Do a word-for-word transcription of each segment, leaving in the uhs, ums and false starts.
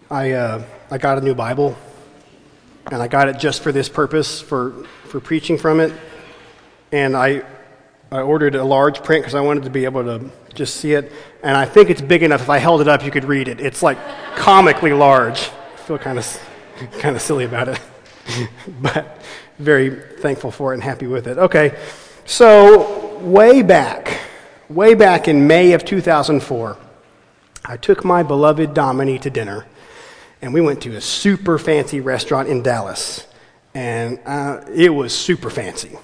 I uh, I got a new Bible, and I got it just for this purpose, for, for preaching from it. And I I ordered a large print because I wanted to be able to just see it. And I think it's big enough. If I held it up, you could read it. It's like comically large. I feel kind of kind of silly about it, but very thankful for it and happy with it. Okay, so way back, way back in May of two thousand four, I took my beloved Dominique to dinner. And we went to a super fancy restaurant in Dallas, and uh, it was super fancy.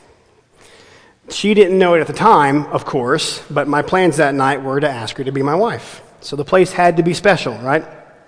She didn't know it at the time, of course, but my plans that night were to ask her to be my wife. So the place had to be special, right?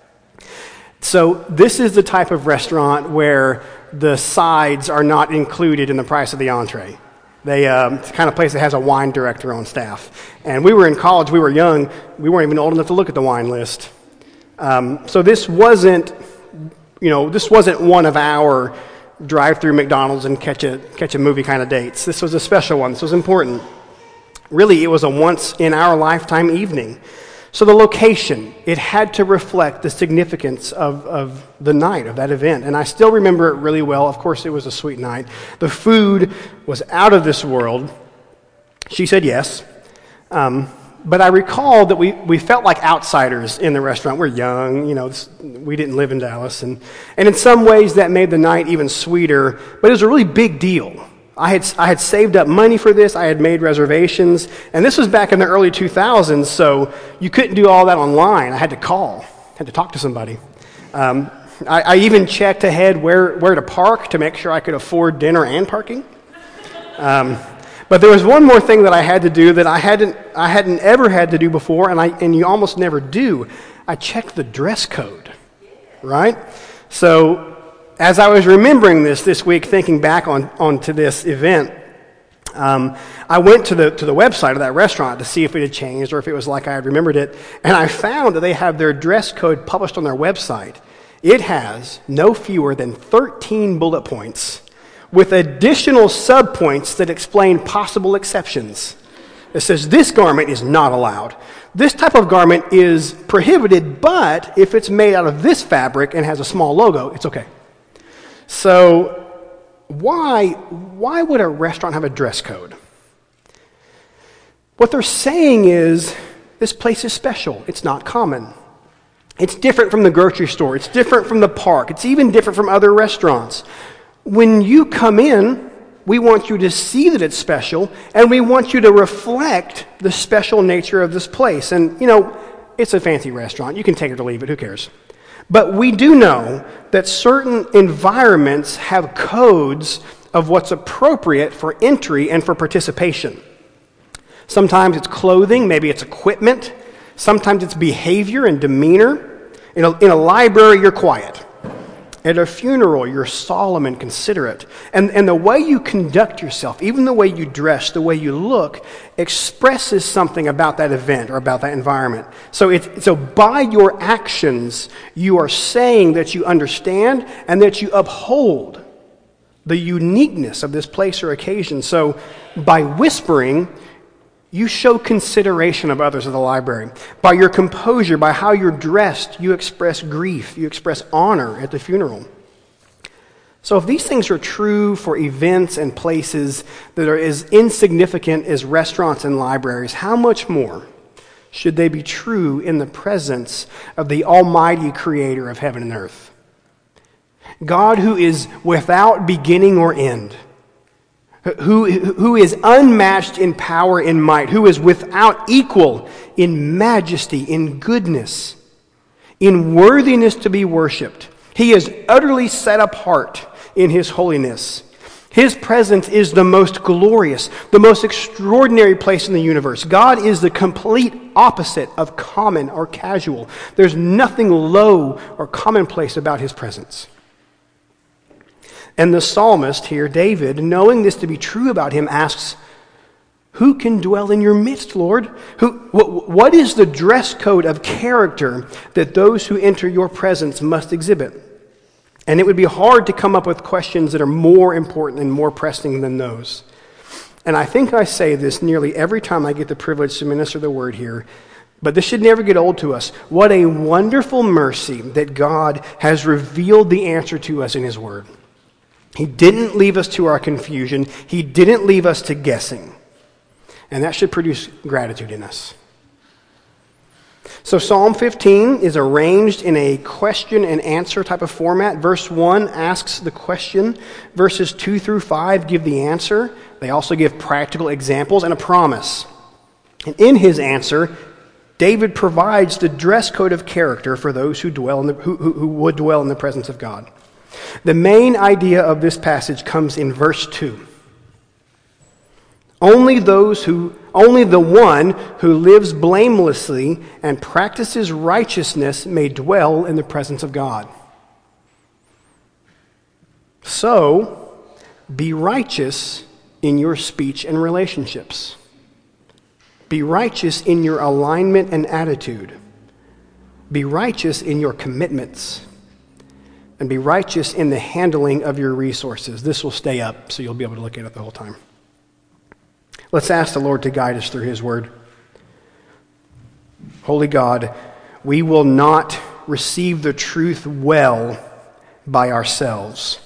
So this is the type of restaurant where the sides are not included in the price of the entree. They, um, it's the kind of place that has a wine director on staff. And we were in college, we were young, we weren't even old enough to look at the wine list. Um, so this wasn't, you know, this wasn't one of our drive-through McDonald's and catch a catch a movie kind of dates. This was a special one. This was important. Really, it was a once-in-our-lifetime evening. So the location, it had to reflect the significance of, of the night, of that event. And I still remember it really well. Of course, it was a sweet night. The food was out of this world. She said yes. Um, But I recall that we, we felt like outsiders in the restaurant. We're young, you know, this, we didn't live in Dallas. And, and in some ways that made the night even sweeter, but it was a really big deal. I had, I had saved up money for this, I had made reservations, and this was back in the early two thousands, so you couldn't do all that online. I had to call, had to talk to somebody. Um, I, I even checked ahead where, where to park to make sure I could afford dinner and parking. Um But there was one more thing that I had to do that I hadn't I hadn't ever had to do before, and I and you almost never do. I checked the dress code, right? So as I was remembering this this week, thinking back on onto this event, um, I went to the to the website of that restaurant to see if it had changed or if it was like I had remembered it, and I found that they have their dress code published on their website. It has no fewer than thirteen bullet points, with additional subpoints that explain possible exceptions. It says this garment is not allowed. This type of garment is prohibited, but if it's made out of this fabric and has a small logo, it's okay. So why, why would a restaurant have a dress code? What they're saying is this place is special. It's not common. It's different from the grocery store. It's different from the park. It's even different from other restaurants. When you come in, we want you to see that it's special, and we want you to reflect the special nature of this place. And, you know, it's a fancy restaurant. You can take it or leave it. Who cares? But we do know that certain environments have codes of what's appropriate for entry and for participation. Sometimes it's clothing. Maybe it's equipment. Sometimes it's behavior and demeanor. In a, in a library, you're quiet. At a funeral, you're solemn and considerate. And, and the way you conduct yourself, even the way you dress, the way you look, expresses something about that event or about that environment. So, it, so by your actions, you are saying that you understand and that you uphold the uniqueness of this place or occasion. So by whispering, you show consideration of others at the library. By your composure, by how you're dressed, you express grief, you express honor at the funeral. So if these things are true for events and places that are as insignificant as restaurants and libraries, how much more should they be true in the presence of the Almighty Creator of heaven and earth? God, who is without beginning or end, Who, who is unmatched in power and might, who is without equal in majesty, in goodness, in worthiness to be worshipped. He is utterly set apart in his holiness. His presence is the most glorious, the most extraordinary place in the universe. God is the complete opposite of common or casual. There's nothing low or commonplace about his presence. And the psalmist here, David, knowing this to be true about him, asks, who can dwell in your midst, Lord? Who, what, what is the dress code of character that those who enter your presence must exhibit? And it would be hard to come up with questions that are more important and more pressing than those. And I think I say this nearly every time I get the privilege to minister the word here. But this should never get old to us. What a wonderful mercy that God has revealed the answer to us in His Word. He didn't leave us to our confusion. He didn't leave us to guessing. And that should produce gratitude in us. So Psalm fifteen is arranged in a question and answer type of format. Verse one asks the question. Verses two through five give the answer. They also give practical examples and a promise. And in his answer, David provides the dress code of character for those who dwell in the, who, who, who would dwell in the presence of God. The main idea of this passage comes in verse two. Only those who, only the one who lives blamelessly and practices righteousness may dwell in the presence of God. So, be righteous in your speech and relationships. Be righteous in your alignment and attitude. Be righteous in your commitments. And be righteous in the handling of your resources. This will stay up, so you'll be able to look at it the whole time. Let's ask the Lord to guide us through His Word. Holy God, we will not receive the truth well by ourselves.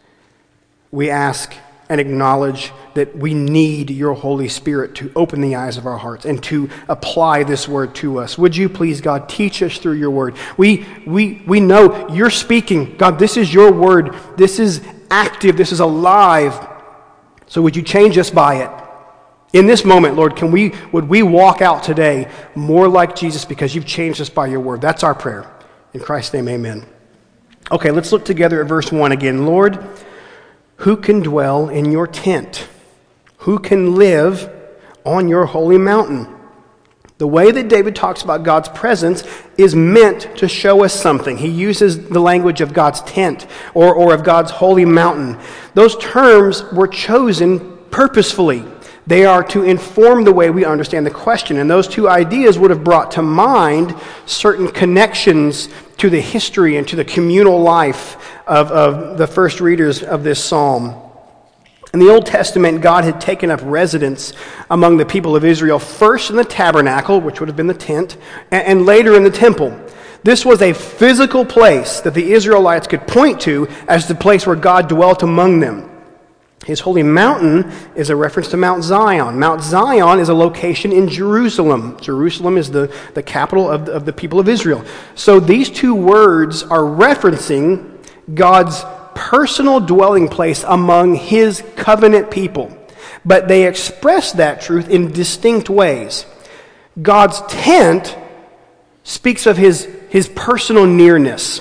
We ask and acknowledge that we need your Holy Spirit to open the eyes of our hearts and to apply this word to us. Would you please, God, teach us through your word? We, we, we know you're speaking. God, this is your word. This is active. This is alive. So would you change us by it? In this moment, Lord, can we would we walk out today more like Jesus because you've changed us by your word? That's our prayer. In Christ's name, amen. Okay, let's look together at verse one again. Lord, who can dwell in your tent? Who can live on your holy mountain? The way that David talks about God's presence is meant to show us something. He uses the language of God's tent or, or of God's holy mountain. Those terms were chosen purposefully. They are to inform the way we understand the question. And those two ideas would have brought to mind certain connections to the history and to the communal life of, of the first readers of this psalm. In the Old Testament, God had taken up residence among the people of Israel, first in the tabernacle, which would have been the tent, and, and later in the temple. This was a physical place that the Israelites could point to as the place where God dwelt among them. His holy mountain is a reference to Mount Zion. Mount Zion is a location in Jerusalem. Jerusalem is the, the capital of the, of the people of Israel. So these two words are referencing God's personal dwelling place among his covenant people. But they express that truth in distinct ways. God's tent speaks of his, his personal nearness.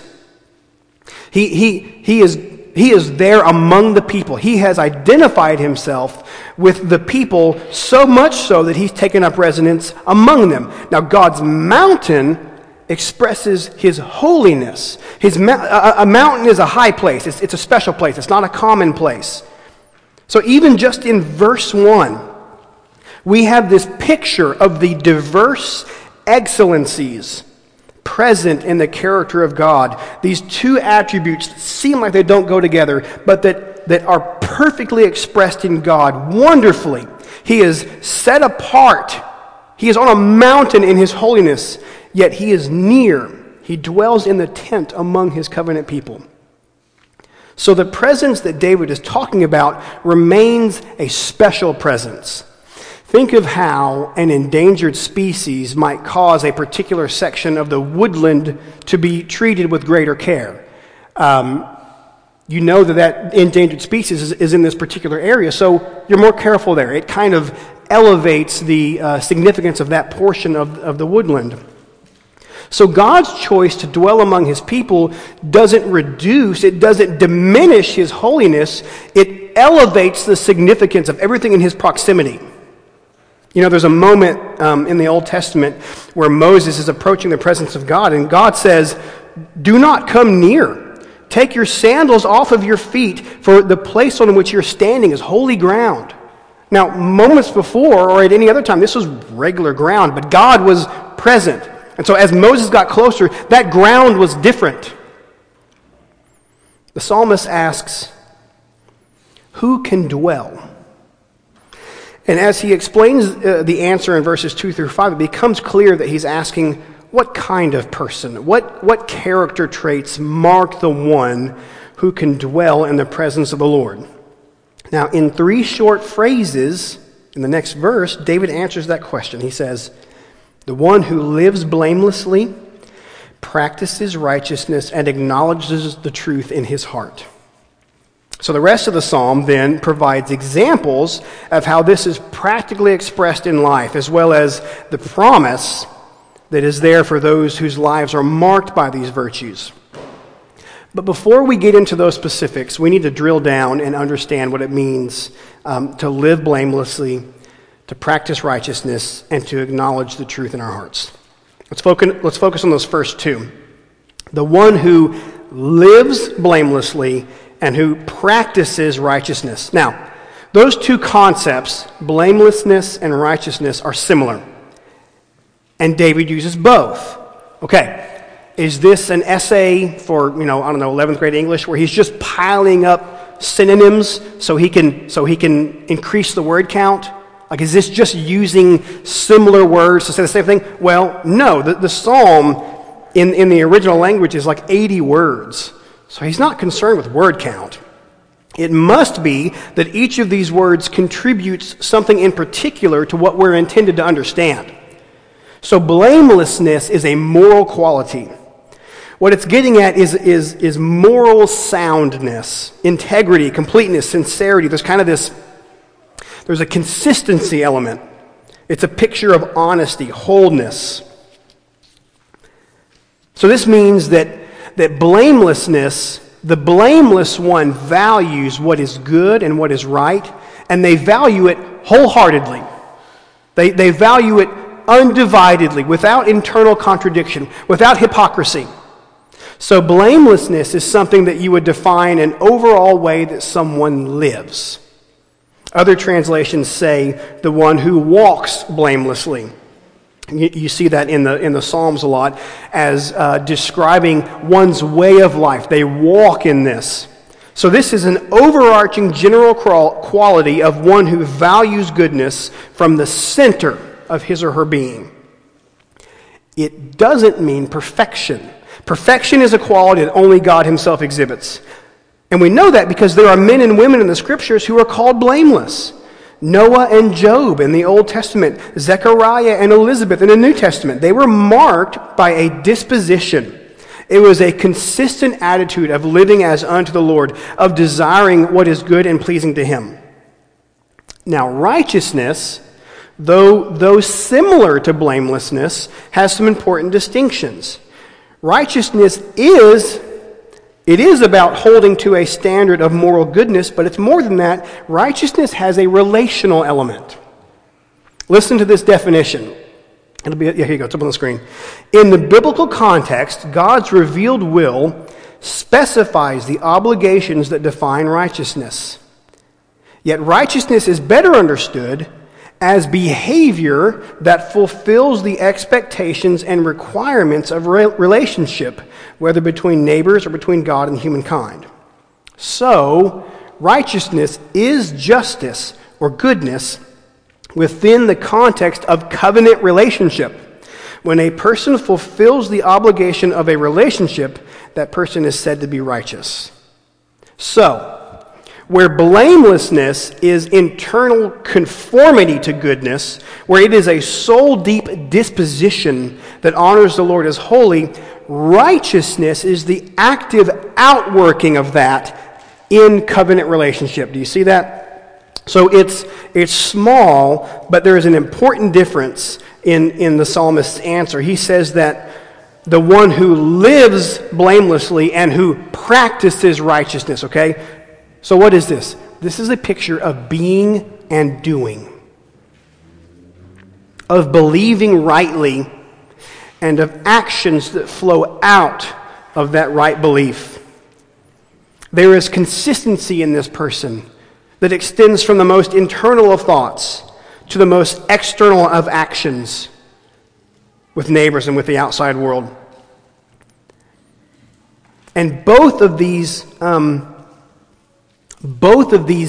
He, he, he is He is there among the people. He has identified himself with the people so much so that he's taken up residence among them. Now, God's mountain expresses his holiness. His a, a mountain is a high place. It's, it's a special place. It's not a common place. So even just in verse one, we have this picture of the diverse excellencies present in the character of God. These two attributes seem like they don't go together, but that, that are perfectly expressed in God wonderfully. He is set apart. He is on a mountain in his holiness, yet he is near. He dwells in the tent among his covenant people. So the presence that David is talking about remains a special presence. Think of how an endangered species might cause a particular section of the woodland to be treated with greater care. Um, you know that that endangered species is, is in this particular area, so you're more careful there. It kind of elevates the uh, significance of that portion of, of the woodland. So God's choice to dwell among his people doesn't reduce, it doesn't diminish his holiness, it elevates the significance of everything in his proximity. You know, there's a moment um, in the Old Testament where Moses is approaching the presence of God, and God says, "Do not come near. Take your sandals off of your feet, for the place on which you're standing is holy ground." Now, moments before, or at any other time, this was regular ground, but God was present. And so as Moses got closer, that ground was different. The psalmist asks, who can dwell? And as he explains uh, the answer in verses two through five, it becomes clear that he's asking, what kind of person, what, what character traits mark the one who can dwell in the presence of the Lord? Now, in three short phrases, in the next verse, David answers that question. He says, the one who lives blamelessly, practices righteousness, and acknowledges the truth in his heart. So the rest of the psalm then provides examples of how this is practically expressed in life, as well as the promise that is there for those whose lives are marked by these virtues. But before we get into those specifics, we need to drill down and understand what it means um, to live blamelessly, to practice righteousness, and to acknowledge the truth in our hearts. Let's focus, let's focus on those first two. The one who lives blamelessly and who practices righteousness. Now, those two concepts, blamelessness and righteousness, are similar. And David uses both. Okay, is this an essay for, you know, I don't know, eleventh grade English, where he's just piling up synonyms so he can so he can increase the word count? Like, is this just using similar words to say the same thing? Well, no. The, the psalm in, in the original language is like eighty words. So he's not concerned with word count. It must be that each of these words contributes something in particular to what we're intended to understand. So blamelessness is a moral quality. What it's getting at is, is, is moral soundness, integrity, completeness, sincerity. There's kind of this, there's a consistency element. It's a picture of honesty, wholeness. So this means that that blamelessness, the blameless one values what is good and what is right, and they value it wholeheartedly. They, they value it undividedly, without internal contradiction, without hypocrisy. So blamelessness is something that you would define an overall way that someone lives. Other translations say the one who walks blamelessly. You see that in the in the Psalms a lot as uh, describing one's way of life. They walk in this. So this is an overarching general quality of one who values goodness from the center of his or her being. It doesn't mean perfection. Perfection is a quality that only God himself exhibits. And we know that because there are men and women in the Scriptures who are called blameless. Noah and Job in the Old Testament, Zechariah and Elizabeth in the New Testament, they were marked by a disposition. It was a consistent attitude of living as unto the Lord, of desiring what is good and pleasing to him. Now, righteousness, though, though similar to blamelessness, has some important distinctions. Righteousness is It is about holding to a standard of moral goodness, but it's more than that. Righteousness has a relational element. Listen to this definition. It'll be, yeah, here you go, it's up on the screen. In the biblical context, God's revealed will specifies the obligations that define righteousness. Yet righteousness is better understood as behavior that fulfills the expectations and requirements of re- relationship, whether between neighbors or between God and humankind. So, righteousness is justice or goodness within the context of covenant relationship. When a person fulfills the obligation of a relationship, that person is said to be righteous. So, where blamelessness is internal conformity to goodness, where it is a soul-deep disposition that honors the Lord as holy, righteousness is the active outworking of that in covenant relationship. Do you see that? So it's it's small, but there is an important difference in, in the psalmist's answer. He says that the one who lives blamelessly and who practices righteousness, okay? So what is this? This is a picture of being and doing, of believing rightly, and of actions that flow out of that right belief. There is consistency in this person that extends from the most internal of thoughts to the most external of actions with neighbors and with the outside world. And both of these um, Both of these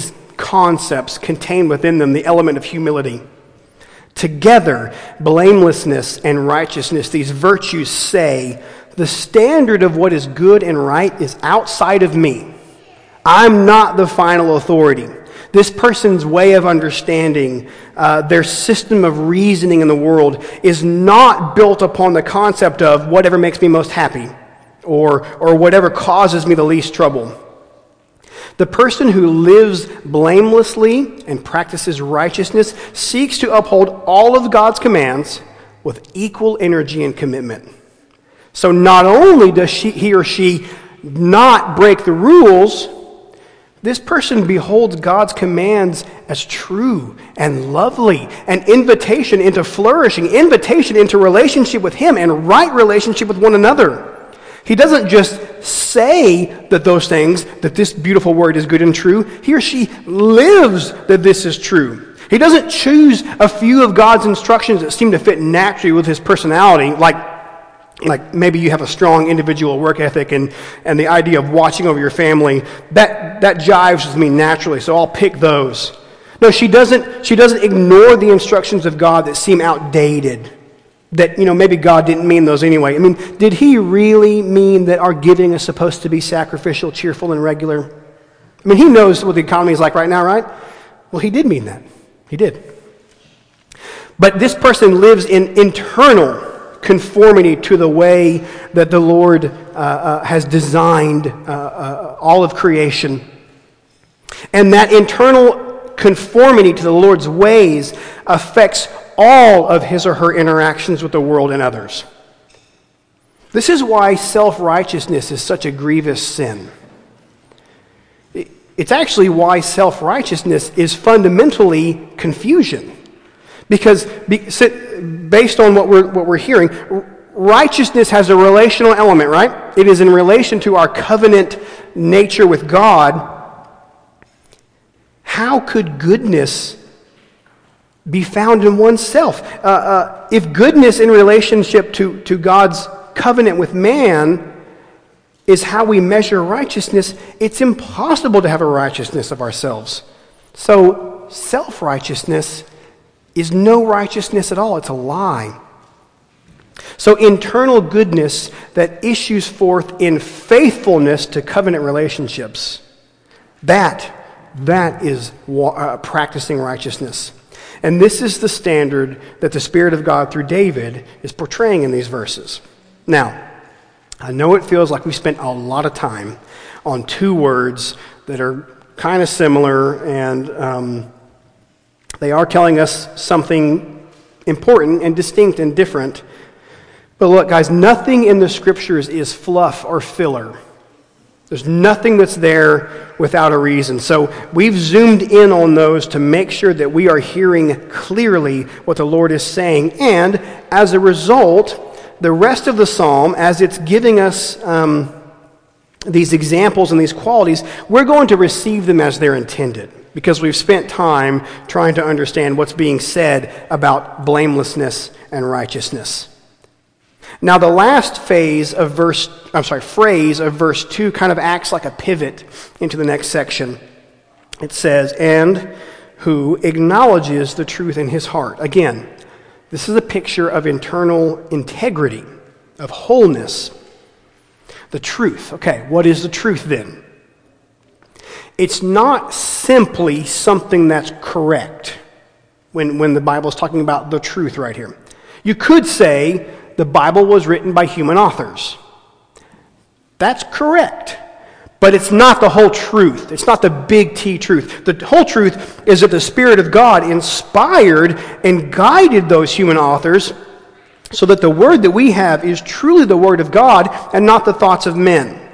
concepts contain within them the element of humility. Together, blamelessness and righteousness, these virtues say, the standard of what is good and right is outside of me. I'm not the final authority. This person's way of understanding, uh, their system of reasoning in the world is not built upon the concept of whatever makes me most happy or, or whatever causes me the least trouble. The person who lives blamelessly and practices righteousness seeks to uphold all of God's commands with equal energy and commitment. So not only does she, he or she not break the rules, this person beholds God's commands as true and lovely, an invitation into flourishing, invitation into relationship with Him and right relationship with one another. He doesn't just say that those things, that this beautiful word is good and true. He or she lives that this is true. He doesn't choose a few of God's instructions that seem to fit naturally with his personality, like, like maybe you have a strong individual work ethic and, and the idea of watching over your family. That, that jives with me naturally, so I'll pick those. No, she doesn't, she doesn't ignore the instructions of God that seem outdated. That, you know, maybe God didn't mean those anyway. I mean, did He really mean that our giving is supposed to be sacrificial, cheerful, and regular? I mean, He knows what the economy is like right now, right? Well, He did mean that. He did. But this person lives in internal conformity to the way that the Lord uh, uh, has designed uh, uh, all of creation. And that internal conformity to the Lord's ways affects all of his or her interactions with the world and others. This is why self-righteousness is such a grievous sin. It's actually why self-righteousness is fundamentally confusion. Because based on what we're, what we're hearing, righteousness has a relational element, right? It is in relation to our covenant nature with God. How could goodness be found in oneself? Uh, uh, if goodness in relationship to, to God's covenant with man is how we measure righteousness, it's impossible to have a righteousness of ourselves. So self-righteousness is no righteousness at all. It's a lie. So internal goodness that issues forth in faithfulness to covenant relationships, that, that is uh, practicing righteousness. And this is the standard that the Spirit of God through David is portraying in these verses. Now, I know it feels like we spent a lot of time on two words that are kind of similar, and um, they are telling us something important and distinct and different. But look, guys, nothing in the Scriptures is fluff or filler. There's nothing that's there without a reason. So we've zoomed in on those to make sure that we are hearing clearly what the Lord is saying. And as a result, the rest of the psalm, as it's giving us um, these examples and these qualities, we're going to receive them as they're intended, because we've spent time trying to understand what's being said about blamelessness and righteousness. Now, the last phase of verse, I'm sorry, phrase of verse two kind of acts like a pivot into the next section. It says, and who acknowledges the truth in his heart. Again, this is a picture of internal integrity, of wholeness. The truth. Okay, what is the truth then? It's not simply something that's correct when, when the Bible is talking about the truth right here. You could say the Bible was written by human authors. That's correct. But it's not the whole truth. It's not the big T truth. The whole truth is that the Spirit of God inspired and guided those human authors so that the word that we have is truly the word of God and not the thoughts of men.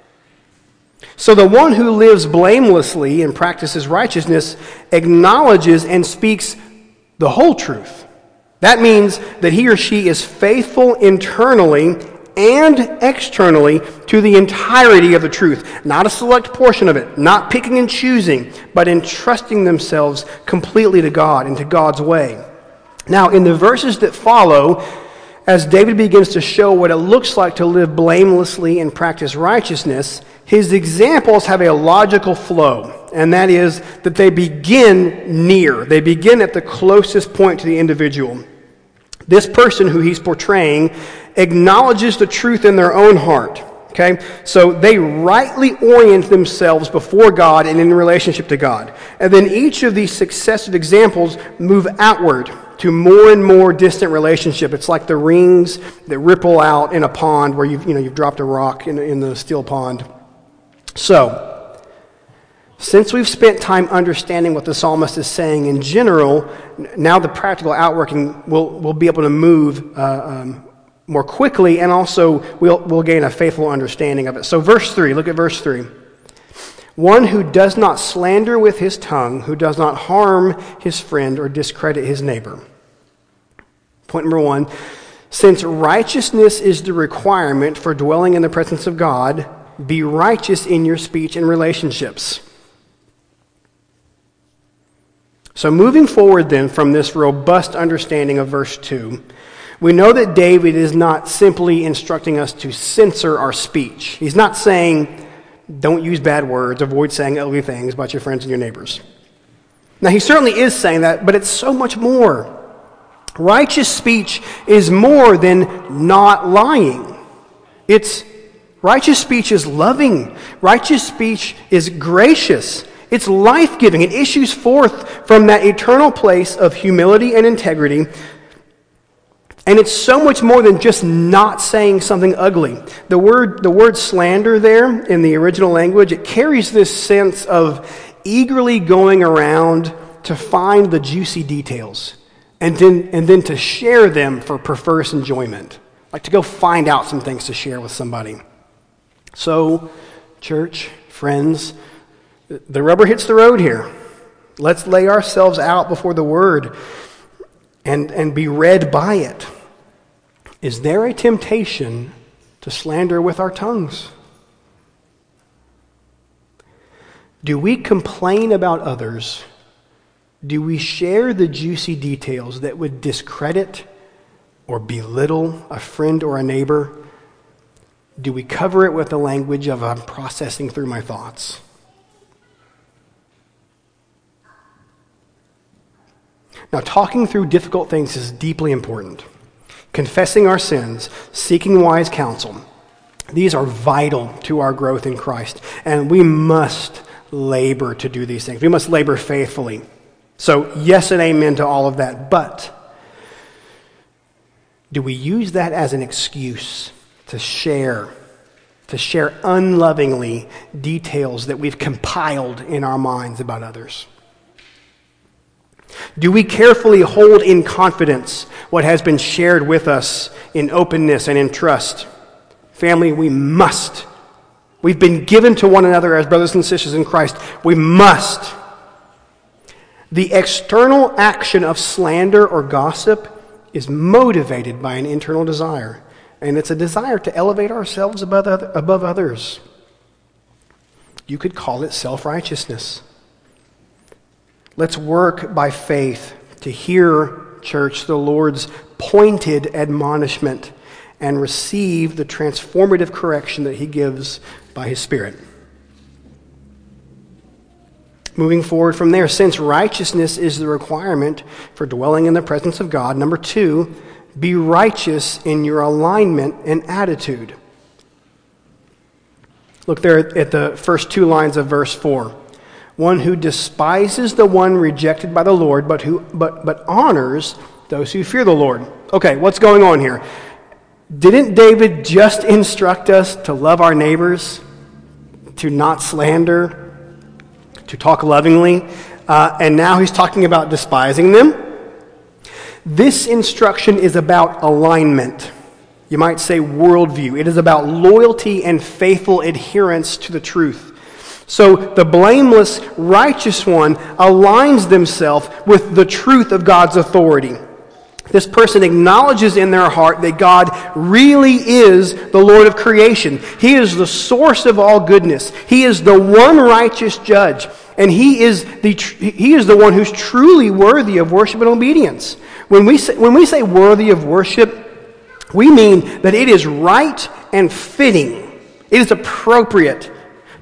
So the one who lives blamelessly and practices righteousness acknowledges and speaks the whole truth. That means that he or she is faithful internally and externally to the entirety of the truth. Not a select portion of it, not picking and choosing, but entrusting themselves completely to God and to God's way. Now, in the verses that follow, as David begins to show what it looks like to live blamelessly and practice righteousness, his examples have a logical flow. and that is that they begin near. They begin at the closest point to the individual. This person who he's portraying acknowledges the truth in their own heart. Okay? So they rightly orient themselves before God and in relationship to God. And then each of these successive examples move outward to more and more distant relationship. It's like the rings that ripple out in a pond where you've, you know, you've dropped a rock in, in the still pond. So, since we've spent time understanding what the psalmist is saying in general, now the practical outworking will will be able to move uh, um, more quickly, and also we'll we'll gain a faithful understanding of it. So verse three, look at verse three. One who does not slander with his tongue, who does not harm his friend or discredit his neighbor. Point number one, since righteousness is the requirement for dwelling in the presence of God, be righteous in your speech and relationships. So moving forward then from this robust understanding of verse two, we know that David is not simply instructing us to censor our speech. He's not saying, don't use bad words, avoid saying ugly things about your friends and your neighbors. Now, he certainly is saying that, but it's so much more. Righteous speech is more than not lying. It's righteous speech is loving. Righteous speech is gracious. It's life-giving. It issues forth from that eternal place of humility and integrity. And it's so much more than just not saying something ugly. The word, the word slander there in the original language, it carries this sense of eagerly going around to find the juicy details and then, and then to share them for perverse enjoyment. Like to go find out some things to share with somebody. So, church, friends, the rubber hits the road here. Let's lay ourselves out before the Word and, and be read by it. Is there a temptation to slander with our tongues? Do we complain about others? Do we share the juicy details that would discredit or belittle a friend or a neighbor? Do we cover it with the language of I'm processing through my thoughts? Now, talking through difficult things is deeply important. Confessing our sins, seeking wise counsel, these are vital to our growth in Christ. And we must labor to do these things. We must labor faithfully. So, yes and amen to all of that. But do we use that as an excuse to share, to share unlovingly details that we've compiled in our minds about others? Do we carefully hold in confidence what has been shared with us in openness and in trust? Family, we must. We've been given to one another as brothers and sisters in Christ. We must. The external action of slander or gossip is motivated by an internal desire, and it's a desire to elevate ourselves above, other, above others. You could call it self-righteousness. Let's work by faith to hear, church, the Lord's pointed admonishment and receive the transformative correction that He gives by His Spirit. Moving forward from there, since righteousness is the requirement for dwelling in the presence of God, number two, be righteous in your alignment and attitude. Look there at the first two lines of verse four. One who despises the one rejected by the Lord, but who but but honors those who fear the Lord. Okay, what's going on here? Didn't David just instruct us to love our neighbors, to not slander, to talk lovingly, uh, and now he's talking about despising them? This instruction is about alignment. You might say worldview. It is about loyalty and faithful adherence to the truth. So the blameless, righteous one aligns themselves with the truth of God's authority. This person acknowledges in their heart that God really is the Lord of creation. He is the source of all goodness. He is the one righteous judge. And he is the he is the one who's truly worthy of worship and obedience. When we say, when we say worthy of worship, we mean that it is right and fitting. It is appropriate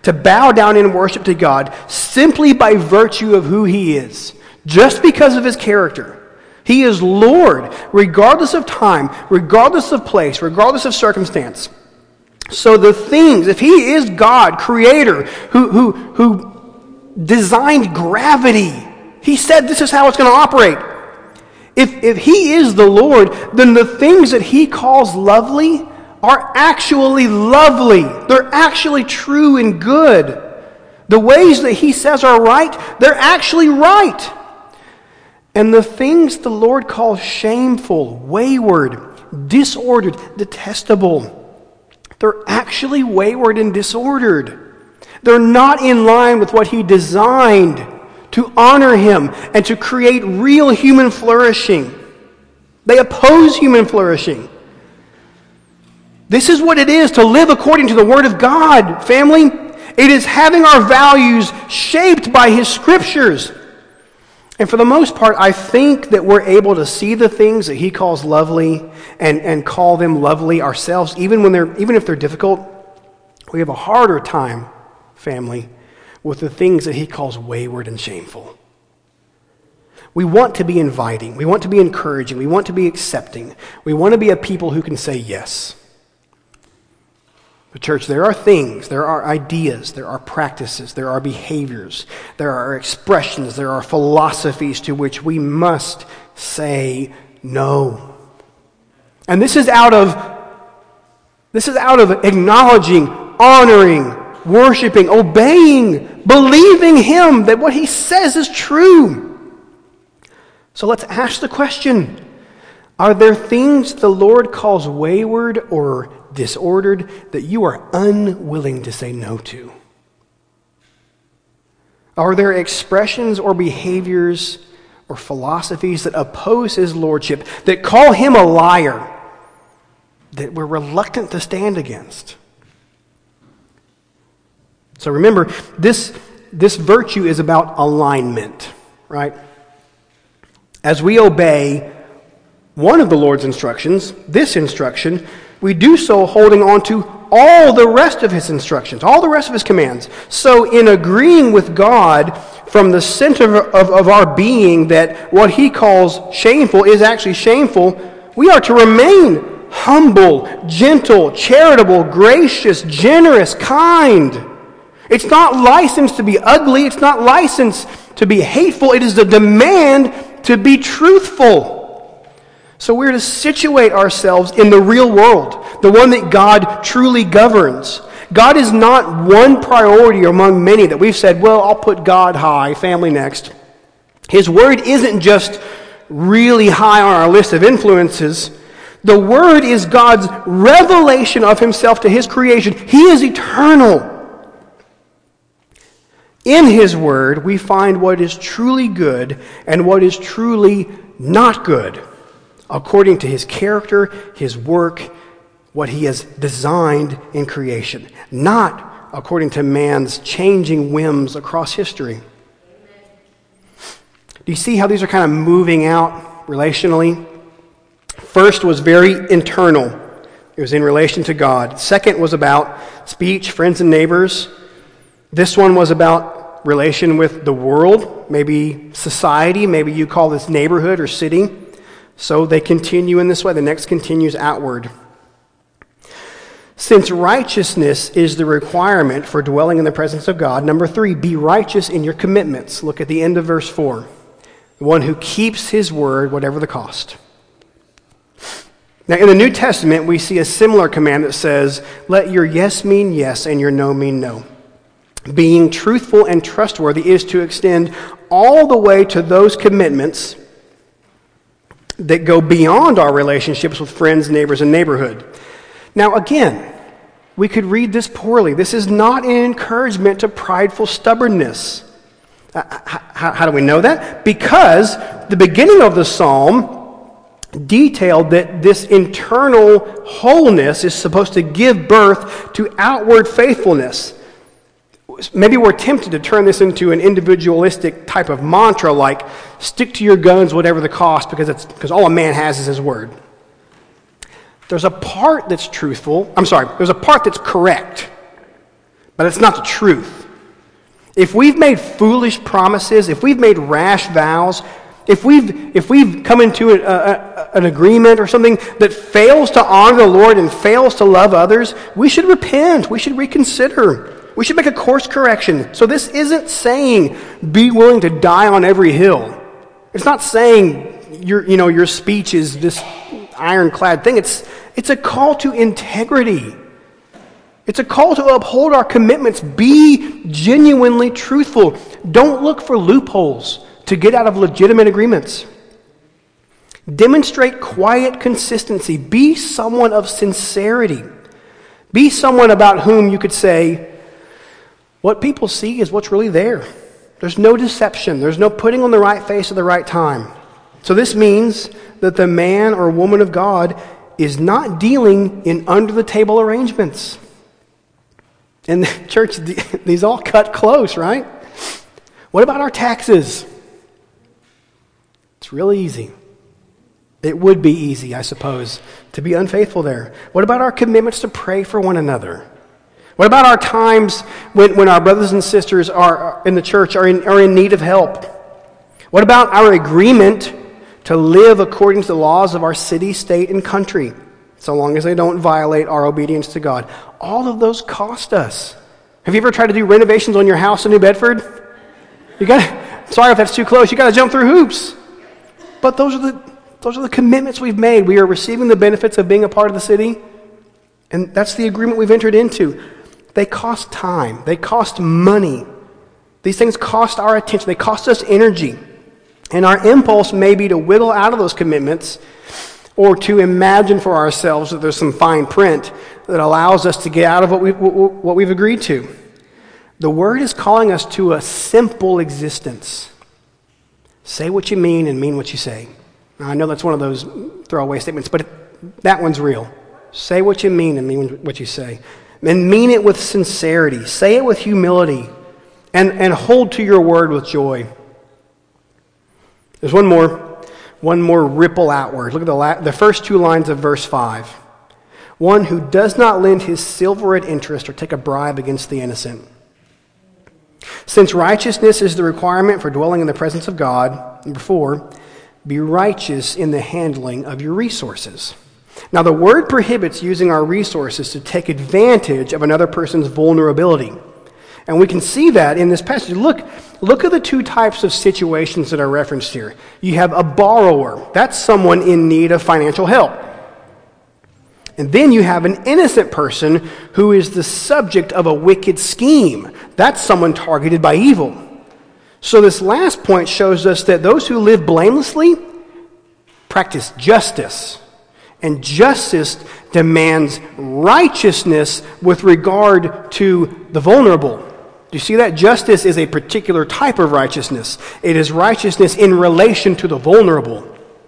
to bow down in worship to God simply by virtue of who he is, just because of his character. He is Lord, regardless of time, regardless of place, regardless of circumstance. So the things, if he is God, creator, who, who, who designed gravity, he said this is how it's going to operate. If, if he is the Lord, then the things that he calls lovely are actually lovely. They're actually true and good. The ways that he says are right, they're actually right. And the things the Lord calls shameful, wayward, disordered, detestable, they're actually wayward and disordered. They're not in line with what he designed to honor him and to create real human flourishing. They oppose human flourishing. This is what it is to live according to the Word of God, family. It is having our values shaped by his scriptures. And for the most part, I think that we're able to see the things that he calls lovely and, and call them lovely ourselves, even when they're even if they're difficult. We have a harder time, family, with the things that he calls wayward and shameful. We want to be inviting. We want to be encouraging. We want to be accepting. We want to be a people who can say yes. But church, there are things, there are ideas, there are practices, there are behaviors, there are expressions, there are philosophies to which we must say no. And this is out of this is out of acknowledging, honoring, worshiping, obeying, believing him that what he says is true. So let's ask the question, are there things the Lord calls wayward or disordered that you are unwilling to say no to? Are there expressions or behaviors or philosophies that oppose his lordship, that call him a liar, that we're reluctant to stand against? So remember, this, this virtue is about alignment, right? As we obey one of the Lord's instructions, this instruction, we do so holding on to all the rest of his instructions, all the rest of his commands. So in agreeing with God from the center of, of our being that what he calls shameful is actually shameful, we are to remain humble, gentle, charitable, gracious, generous, kind. It's not licensed to be ugly. It's not licensed to be hateful. It is the demand to be truthful. So we're to situate ourselves in the real world, the one that God truly governs. God is not one priority among many that we've said, well, I'll put God high, family next. His word isn't just really high on our list of influences. The word is God's revelation of himself to his creation. He is eternal. In his word, we find what is truly good and what is truly not good, according to his character, his work, what he has designed in creation, not according to man's changing whims across history. Do you see how these are kind of moving out relationally? First was very internal. It was in relation to God. Second was about speech, friends, and neighbors. This one was about relation with the world, maybe society, maybe you call this neighborhood or city. So they continue in this way. The next continues outward. Since righteousness is the requirement for dwelling in the presence of God, number three, be righteous in your commitments. Look at the end of verse four. The one who keeps his word, whatever the cost. Now, in the New Testament, we see a similar command that says, let your yes mean yes and your no mean no. Being truthful and trustworthy is to extend all the way to those commitments that go beyond our relationships with friends, neighbors, and neighborhood. Now, again, we could read this poorly. This is not an encouragement to prideful stubbornness. Uh, how, how do we know that? Because the beginning of the psalm detailed that this internal wholeness is supposed to give birth to outward faithfulness. Maybe we're tempted to turn this into an individualistic type of mantra like stick to your guns whatever the cost because it's because all a man has is his word. There's a part that's truthful. I'm sorry, there's a part that's correct. but it's not the truth. If we've made foolish promises, if we've made rash vows, if we've if we've come into a, a, an agreement or something that fails to honor the Lord and fails to love others, we should repent. We should reconsider. We should make a course correction. So this isn't saying be willing to die on every hill. It's not saying your you know your speech is this ironclad thing. It's it's a call to integrity. It's a call to uphold our commitments. Be genuinely truthful. Don't look for loopholes to get out of legitimate agreements. Demonstrate quiet consistency. Be someone of sincerity. Be someone about whom you could say, what people see is what's really there. There's no deception. There's no putting on the right face at the right time. So this means that the man or woman of God is not dealing in under-the-table arrangements. And church, these all cut close, right? What about our taxes? It's really easy. It would be easy, I suppose, to be unfaithful there. What about our commitments to pray for one another? What about our times when, when our brothers and sisters are in the church are in, are in need of help? What about our agreement to live according to the laws of our city, state, and country, so long as they don't violate our obedience to God? All of those cost us. Have you ever tried to do renovations on your house in New Bedford? You got sorry if that's too close. You got to jump through hoops. But those are the those are the commitments we've made. We are receiving the benefits of being a part of the city, and that's the agreement we've entered into. They cost time. They cost money. These things cost our attention. They cost us energy. And our impulse may be to wiggle out of those commitments or to imagine for ourselves that there's some fine print that allows us to get out of what, we, what we've agreed to. The Word is calling us to a simple existence. Say what you mean and mean what you say. Now, I know that's one of those throwaway statements, but it, that one's real. Say what you mean and mean what you say. And mean it with sincerity. Say it with humility. And, and hold to your word with joy. There's one more, one more ripple outward. Look at the, la- the first two lines of verse five. One who does not lend his silver at interest or take a bribe against the innocent. Since righteousness is the requirement for dwelling in the presence of God, number four, be righteous in the handling of your resources. Now, the word prohibits using our resources to take advantage of another person's vulnerability. And we can see that in this passage. Look, look at the two types of situations that are referenced here. You have a borrower. That's someone in need of financial help. And then you have an innocent person who is the subject of a wicked scheme. That's someone targeted by evil. So this last point shows us that those who live blamelessly practice justice. And justice demands righteousness with regard to the vulnerable. Do you see that? Justice is a particular type of righteousness. It is righteousness in relation to the vulnerable.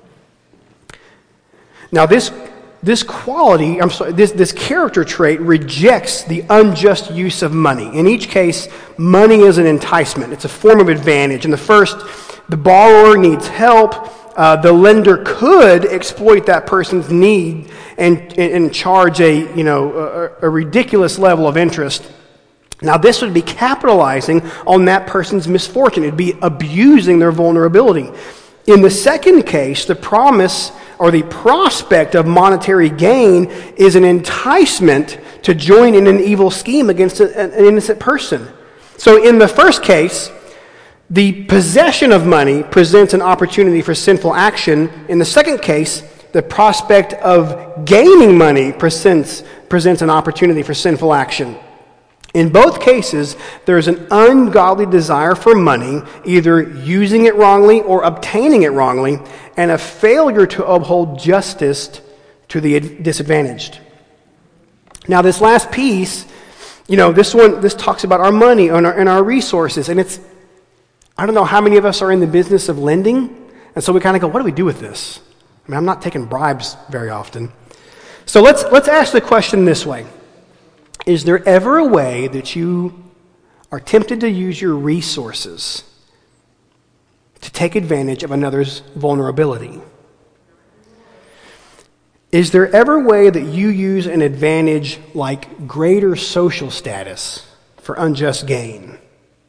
Now this This quality, I'm sorry, this, this character trait rejects the unjust use of money. In each case, money is an enticement. It's a form of advantage. In the first, the borrower needs help. Uh, the lender could exploit that person's need and, and, and charge a, you know, a, a ridiculous level of interest. Now, this would be capitalizing on that person's misfortune. It would be abusing their vulnerability. In the second case, the promise or the prospect of monetary gain is an enticement to join in an evil scheme against a, an innocent person. So in the first case, the possession of money presents an opportunity for sinful action. In the second case, the prospect of gaining money presents, presents an opportunity for sinful action. In both cases, there is an ungodly desire for money, either using it wrongly or obtaining it wrongly, and a failure to uphold justice to the disadvantaged. Now, this last piece, you know, this one, this talks about our money and our, and our resources, and it's, I don't know how many of us are in the business of lending, and so we kind of go, what do we do with this? I mean, I'm not taking bribes very often. So let's let's ask the question this way. Is there ever a way that you are tempted to use your resources to take advantage of another's vulnerability? Is there ever a way that you use an advantage like greater social status for unjust gain.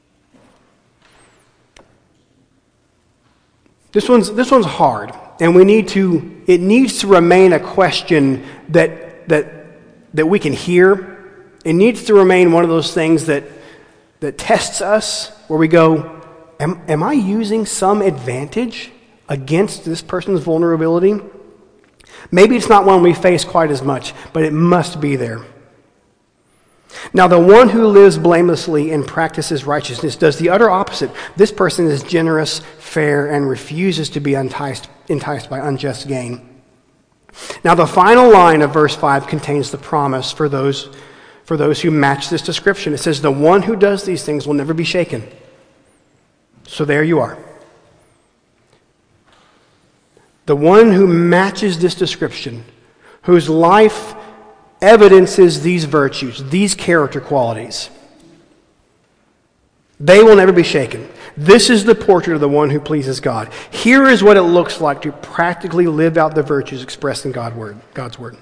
This one's, this one's hard, and we need to, it needs to remain a question that, that, that we can hear. It needs to remain one of those things that, that tests us, where we go, am, am I using some advantage against this person's vulnerability? Maybe it's not one we face quite as much, but it must be there. Now, the one who lives blamelessly and practices righteousness does the utter opposite. This person is generous, fair, and refuses to be enticed, enticed by unjust gain. Now, the final line of verse five contains the promise for those, for those who match this description. It says, the one who does these things will never be shaken. So there you are. The one who matches this description, whose life evidences these virtues, these character qualities, they will never be shaken. This is the portrait of the one who pleases God. Here is what it looks like to practically live out the virtues expressed in God's word. God's word.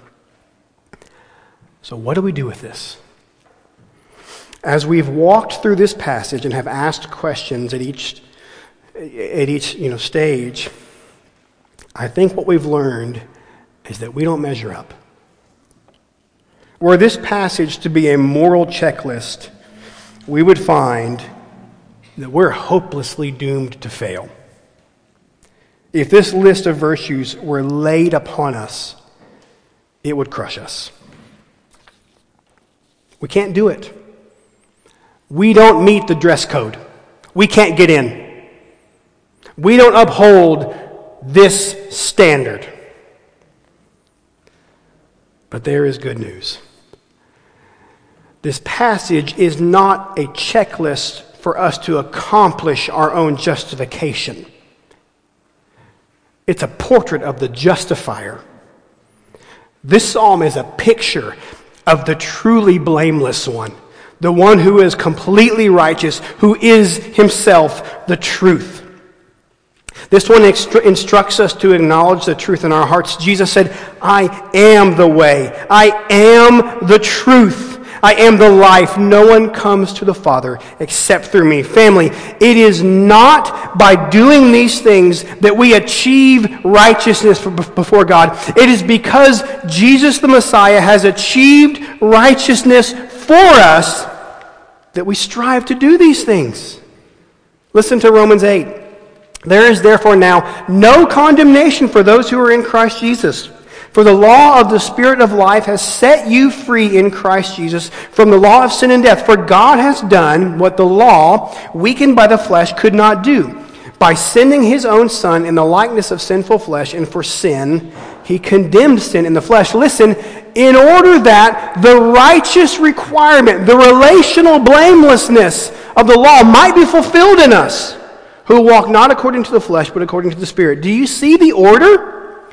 So what do we do with this? As we've walked through this passage and have asked questions at each, at each you know, stage, I think what we've learned is that we don't measure up. Were this passage to be a moral checklist, we would find that we're hopelessly doomed to fail. If this list of virtues were laid upon us, it would crush us. We can't do it. We don't meet the dress code. We can't get in. We don't uphold this standard. But there is good news. This passage is not a checklist for us to accomplish our own justification. It's a portrait of the justifier. This psalm is a picture of the truly blameless one, the one who is completely righteous, who is himself the truth. This one extru- instructs us to acknowledge the truth in our hearts. Jesus said, I am the way. I am the truth. I am the life. No one comes to the Father except through me. Family, it is not by doing these things that we achieve righteousness before God. It is because Jesus the Messiah has achieved righteousness for us that we strive to do these things. Listen to Romans eight. There is therefore now no condemnation for those who are in Christ Jesus. For the law of the Spirit of life has set you free in Christ Jesus from the law of sin and death. For God has done what the law, weakened by the flesh, could not do. By sending his own Son in the likeness of sinful flesh, and for sin, he condemned sin in the flesh. Listen, in order that the righteous requirement, the relational blamelessness of the law might be fulfilled in us, who walk not according to the flesh, but according to the Spirit. Do you see the order?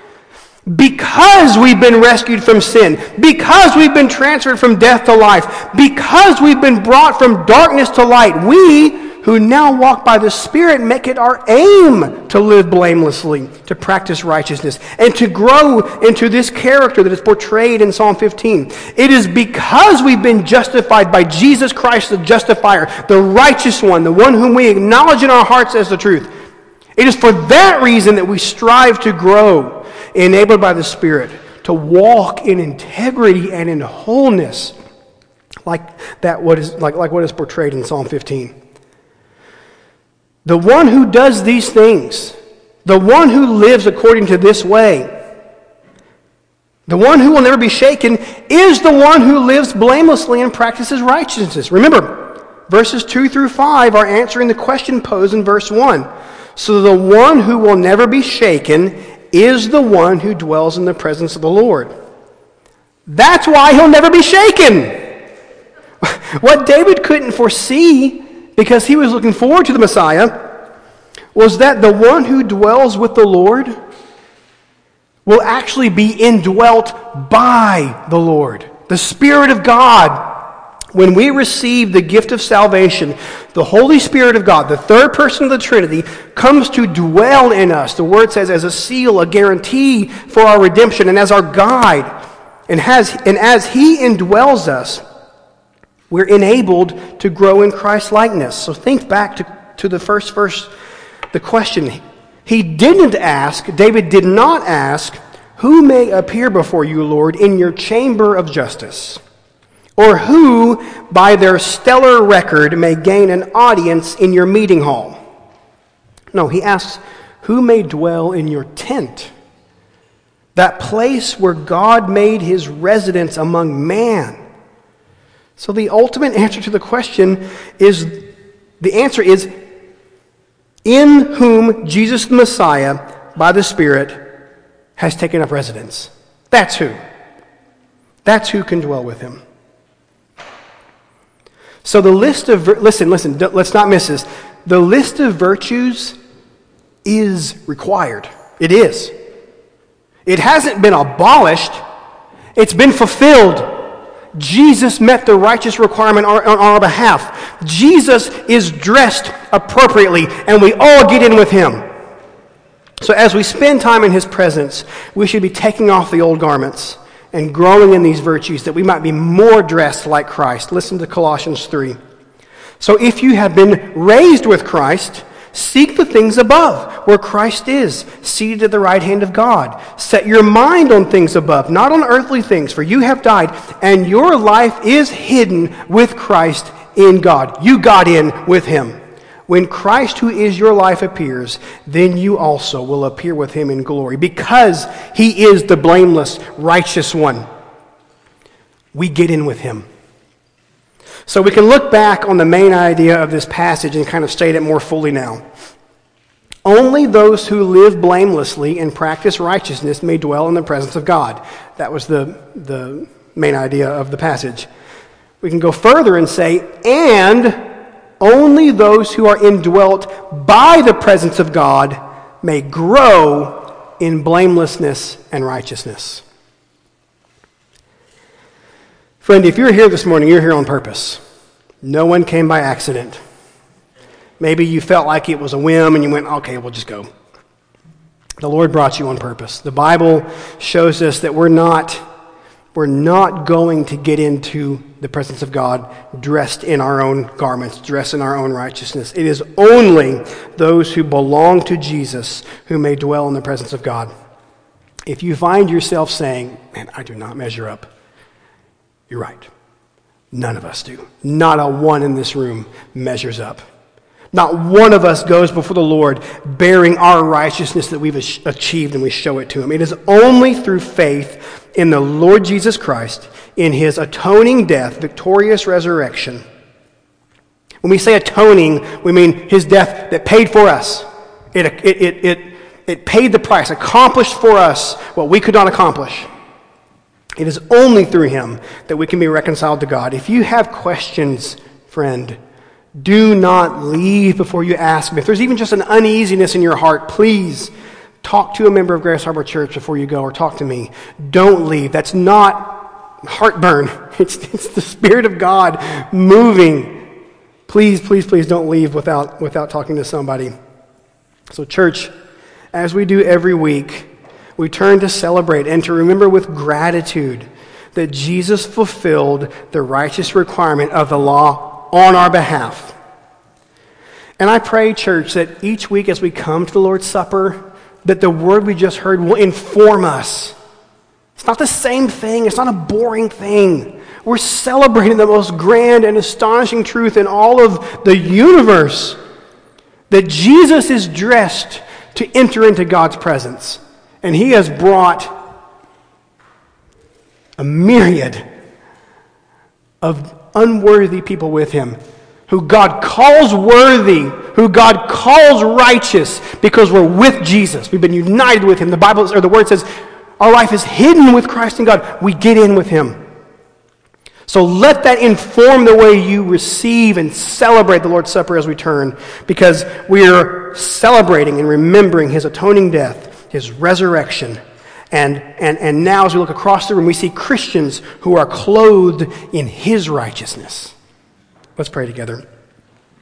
Because we've been rescued from sin, because we've been transferred from death to life, because we've been brought from darkness to light, we who now walk by the Spirit make it our aim to live blamelessly, to practice righteousness, and to grow into this character that is portrayed in Psalm fifteen. It is because we've been justified by Jesus Christ, the justifier, the righteous one, the one whom we acknowledge in our hearts as the truth. It is for that reason that we strive to grow, enabled by the Spirit, to walk in integrity and in wholeness, like that what is like, like what is portrayed in Psalm fifteen. The one who does these things, the one who lives according to this way, the one who will never be shaken, is the one who lives blamelessly and practices righteousness. Remember, verses two through five are answering the question posed in verse one. So the one who will never be shaken is the one who dwells in the presence of the Lord. That's why he'll never be shaken. What David couldn't foresee, because he was looking forward to the Messiah, was that the one who dwells with the Lord will actually be indwelt by the Lord, the Spirit of God. When we receive the gift of salvation, the Holy Spirit of God, the third person of the Trinity, comes to dwell in us. The Word says as a seal, a guarantee for our redemption, and as our guide. And as, and as He indwells us, We're enabled to grow in Christ's likeness. So think back to, to the first verse, the question. He didn't ask, David did not ask, who may appear before you, Lord, in your chamber of justice? Or who, by their stellar record, may gain an audience in your meeting hall? No, he asks, who may dwell in your tent? That place where God made his residence among man. So the ultimate answer to the question is, the answer is, in whom Jesus the Messiah, by the Spirit, has taken up residence. That's who. That's who can dwell with him. So the list of, listen, listen, let's not miss this. The list of virtues is required. It is. It hasn't been abolished. It's been fulfilled. Jesus met the righteous requirement on our behalf. Jesus is dressed appropriately, and we all get in with him. So as we spend time in his presence, we should be taking off the old garments and growing in these virtues that we might be more dressed like Christ. Listen to Colossians three. So if you have been raised with Christ, seek the things above, where Christ is, seated at the right hand of God. Set your mind on things above, not on earthly things, for you have died, and your life is hidden with Christ in God. You got in with him. When Christ, who is your life, appears, then you also will appear with him in glory, because he is the blameless, righteous one. We get in with him. So we can look back on the main idea of this passage and kind of state it more fully now. Only those who live blamelessly and practice righteousness may dwell in the presence of God. That was the, the main idea of the passage. We can go further and say, and only those who are indwelt by the presence of God may grow in blamelessness and righteousness. Friend, if you're here this morning, you're here on purpose. No one came by accident. Maybe you felt like it was a whim and you went, okay, we'll just go. The Lord brought you on purpose. The Bible shows us that we're not, we're not going to get into the presence of God dressed in our own garments, dressed in our own righteousness. It is only those who belong to Jesus who may dwell in the presence of God. If you find yourself saying, man, I do not measure up, you're right. None of us do. Not a one in this room measures up. Not one of us goes before the Lord bearing our righteousness that we've achieved and we show it to him. It is only through faith in the Lord Jesus Christ, in his atoning death, victorious resurrection. When we say atoning, we mean his death that paid for us. It, it, it, it, it paid the price, accomplished for us what we could not accomplish. It is only through him that we can be reconciled to God. If you have questions, friend, do not leave before you ask me. If there's even just an uneasiness in your heart, please talk to a member of Grace Harbor Church before you go, or talk to me. Don't leave. That's not heartburn. It's, it's the Spirit of God moving. Please, please, please don't leave without, without talking to somebody. So church, as we do every week, we turn to celebrate and to remember with gratitude that Jesus fulfilled the righteous requirement of the law on our behalf. And I pray, church, that each week as we come to the Lord's Supper, that the word we just heard will inform us. It's not the same thing. It's not a boring thing. We're celebrating the most grand and astonishing truth in all of the universe, that Jesus is dressed to enter into God's presence. And he has brought a myriad of unworthy people with him, who God calls worthy, who God calls righteous, because we're with Jesus. We've been united with him. The Bible, or the Word says, our life is hidden with Christ in God. We get in with him. So let that inform the way you receive and celebrate the Lord's Supper as we turn, because we are celebrating and remembering his atoning death, his resurrection. And, and, and now as we look across the room, we see Christians who are clothed in his righteousness. Let's pray together.